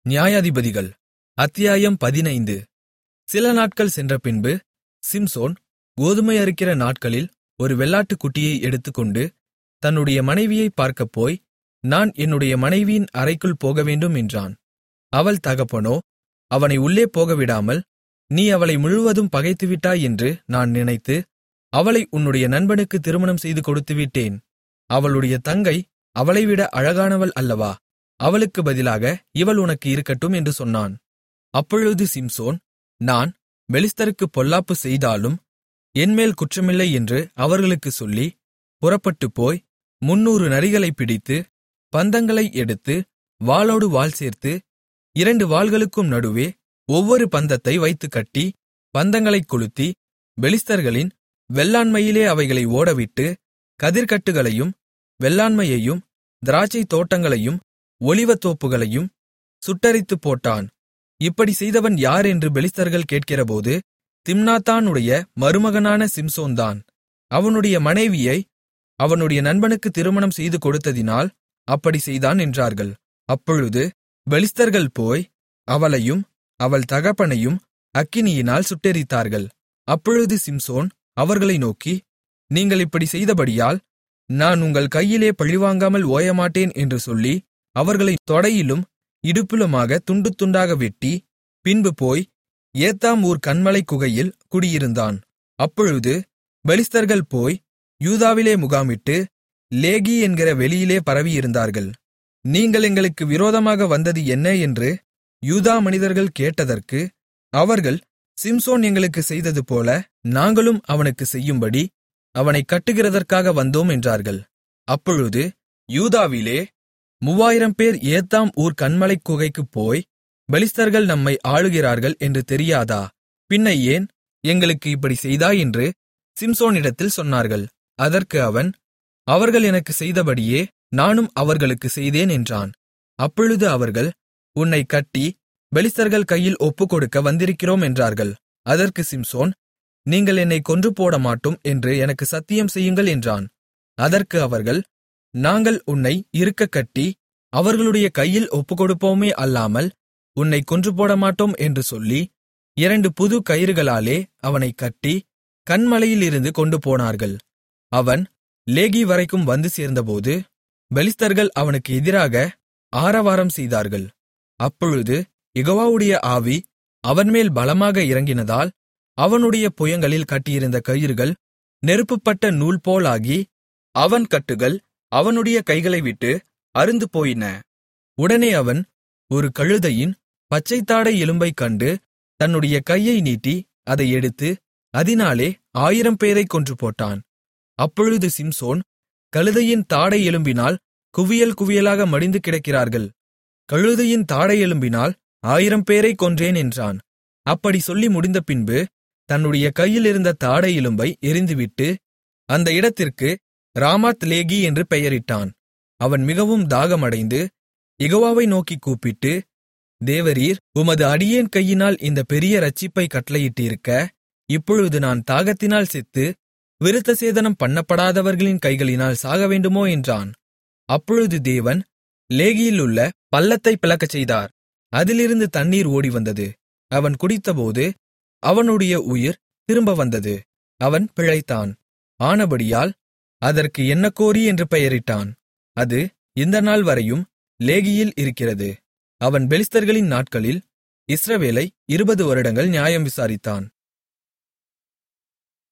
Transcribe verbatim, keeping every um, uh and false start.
நியாயாதிபதிகள் அத்தியாயம் பதினைந்து. சில நாட்கள் சென்றபின்பு சிம்சோன் கோதுமை அறுக்கிற நாட்களில் ஒரு வெள்ளாட்டுக்குட்டியை எடுத்துக்கொண்டு தன்னுடைய மனைவியைப் பார்க்கப்போய், நான் என்னுடைய மனைவியின் அறைக்குள் போகவேண்டும் என்றான். அவள் தகப்பனோ அவனை உள்ளே போகவிடாமல், நீ அவளை முழுவதும் பகைத்துவிட்டாய் என்று நான் நினைத்து அவளை உன்னுடைய நண்பனுக்கு திருமணம் செய்து கொடுத்துவிட்டேன். அவளுடைய தங்கை அவளைவிட அழகானவள் அல்லவா? அவளுக்கு பதிலாக இவள் உனக்கு இருக்கட்டும் என்று சொன்னான். அப்பொழுது சிம்சோன், நான் பெலிஸ்தருக்குப் பொல்லாப்பு செய்தாலும் என்மேல் குற்றமில்லை என்று அவர்களுக்குச் சொல்லி, புறப்பட்டுப்போய் முன்னூறு நரிகளைப் பிடித்து, பந்தங்களை எடுத்து வாளோடு வாள் சேர்த்து, இரண்டு வாள்களுக்கும் நடுவே ஒவ்வொரு பந்தத்தை வைத்துக் கட்டி, பந்தங்களைக் கொளுத்தி, பெலிஸ்தர்களின் வெள்ளாண்மையிலே அவைகளை ஓடவிட்டு, கதிர்க்கட்டுகளையும் வெள்ளாண்மையையும் திராட்சைத் தோட்டங்களையும் ஒலிவத்தோப்புகளையும் சுட்டெரித்துப் போட்டான். இப்படி செய்தவன் யார் என்று பெலிஸ்தர்கள் கேட்கிறபோது, திம்னாத்தானுடைய மருமகனான சிம்சோன்தான். அவனுடைய மனைவியை அவனுடைய நண்பனுக்கு திருமணம் செய்து கொடுத்ததினால் அப்படி செய்தான் என்றார்கள். அப்பொழுது பெலிஸ்தர்கள் போய் அவளையும் அவள் தகப்பனையும் அக்கினியினால் சுட்டெரித்தார்கள். அப்பொழுது சிம்சோன் அவர்களை நோக்கி, நீங்கள் இப்படி செய்தபடியால் நான் உங்கள் கையிலே பழிவாங்காமல் ஓயமாட்டேன் என்று சொல்லி, அவர்களை தொடையிலும் இடுப்பிலுமாக துண்டு துண்டாக வெட்டி, பின்பு போய் ஏத்தாம் ஊர் கன்மலை குகையில் குடியிருந்தான். அப்பொழுது பெலிஸ்தர்கள் போய் யூதாவிலே முகாமிட்டு லேகி என்கிற வெளியிலே பரவியிருந்தார்கள். நீங்கள் எங்களுக்கு விரோதமாக வந்தது என்ன என்று யூதா மனிதர்கள் கேட்டதற்கு, அவர்கள், சிம்சோன் எங்களுக்கு செய்ததுபோல நாங்களும் அவனுக்கு செய்யும்படி அவனைக் கட்டுகிறதற்காக வந்தோம் என்றார்கள். அப்பொழுது யூதாவிலே மூவாயிரம் பேர் ஏத்தாம் ஊர் கன்மலைக் குகைக்குப் போய், பெலிஸ்தர்கள் நம்மை ஆளுகிறார்கள் என்று தெரியாதா? பின்ன ஏன் எங்களுக்கு இப்படி செய்தாய் என்று சிம்சோனிடத்தில் சொன்னார்கள். அதற்கு அவன், அவர்கள் எனக்குச் செய்தபடியே நானும் அவர்களுக்குச் செய்தேன் என்றான். அப்பொழுது அவர்கள், உன்னைக் கட்டி பெலிஸ்தர்கள் கையில் ஒப்புக்கொடுக்க வந்திருக்கிறோம் என்றார்கள். அதற்கு சிம்சோன், நீங்கள் என்னைக் கொன்று போடமாட்டோம் என்று எனக்கு சத்தியம் செய்யுங்கள் என்றான். அதற்கு அவர்கள், நாங்கள் உன்னை இறுகக் கட்டி அவர்களுடைய கையில் ஒப்புக்கொடுப்போமே அல்லாமல் உன்னைக் கொன்று போடமாட்டோம் என்று சொல்லி, இரண்டு புது கயிறுகளாலே அவனைக் கட்டி கன்மலையிலிருந்து கொண்டு போனார்கள். அவன் லேகி வரைக்கும் வந்து சேர்ந்தபோது பெலிஸ்தர்கள் அவனுக்கு எதிராக ஆரவாரம் செய்தார்கள். அப்பொழுது யெகோவாவுடைய ஆவி அவன்மேல் பலமாக இறங்கினதால், அவனுடைய புயங்களில் கட்டியிருந்த கயிறுகள் நெருப்புப்பட்ட நூல் போலாகி, அவன் கட்டுகள் அவனுடைய கைகளை விட்டு அறுந்து போயின. உடனே அவன் ஒரு கழுதையின் பச்சைத்தாடை எலும்பைக் கண்டு தன்னுடைய கையை நீட்டி அதை எடுத்து அதினாலே ஆயிரம் பேரைக் கொன்று போட்டான். அப்பொழுது சிம்சோன், கழுதையின் தாடை எலும்பினால் குவியல் குவியலாக மடிந்து கிடக்கிறார்கள், கழுதையின் தாடை எலும்பினால் ஆயிரம் பேரைக் கொன்றேன் என்றான். அப்படி சொல்லி முடிந்த பின்பு தன்னுடைய கையிலிருந்த தாடை எலும்பை எறிந்துவிட்டு அந்த இடத்திற்கு ராமாத் லேகி என்று பெயரிட்டான். அவன் மிகவும் தாகமடைந்து யெகோவாவை நோக்கிக் கூப்பிட்டு, தேவரீர் உமது அடியேன் கையினால் இந்த பெரிய இரட்சிப்பை கட்டளையிட்டிருக்க, இப்பொழுது நான் தாகத்தினால் செத்து விருத்தசேதனம் பண்ணப்படாதவர்களின் கைகளினால் சாகவேண்டுமோ என்றான். அப்பொழுது தேவன் லேகியிலுள்ள பள்ளத்தைப் பிளக்கச் செய்தார். அதிலிருந்து தண்ணீர் ஓடிவந்தது. அவன் குடித்தபோது அவனுடைய உயிர் திரும்ப வந்தது. அவன் பிழைத்தான். ஆனபடியால் அதற்கு என்னக்கோரி என்று பெயரிட்டான். அது இந்த நாள் வரையும் லேகியில் இருக்கிறது. அவன் பெலிஸ்தர்களின் நாட்களில் இஸ்ரவேலை இருபது வருடங்கள் நியாயம் விசாரித்தான்.